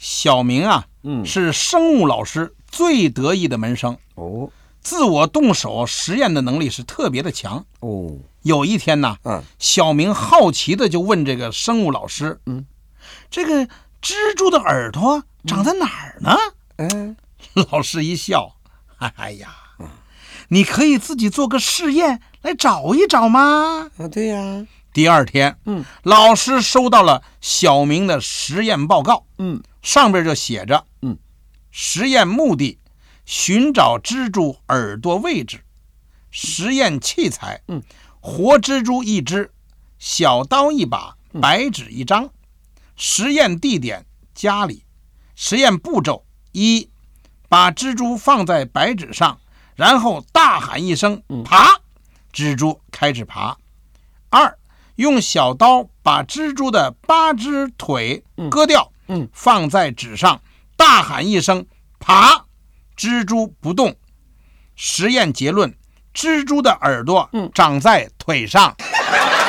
小明啊，是生物老师最得意的门生哦， 自我动手实验的能力是特别的强哦。 有一天呢，小明好奇的就问这个生物老师，这个蜘蛛的耳朵长在哪儿呢？老师一笑，哎呀，你可以自己做个试验来找一找吗？ 对呀。 第二天，老师收到了小明的实验报告，上边就写着，实验目的：寻找蜘蛛耳朵位置。实验器材：活蜘蛛1只，小刀1把，白纸1张。实验地点：家里。实验步骤：1. 把蜘蛛放在白纸上，然后大喊一声爬，蜘蛛开始爬。2. 用小刀把蜘蛛的8只腿割掉，放在纸上，大喊一声爬，蜘蛛不动。实验结论：蜘蛛的耳朵长在腿上。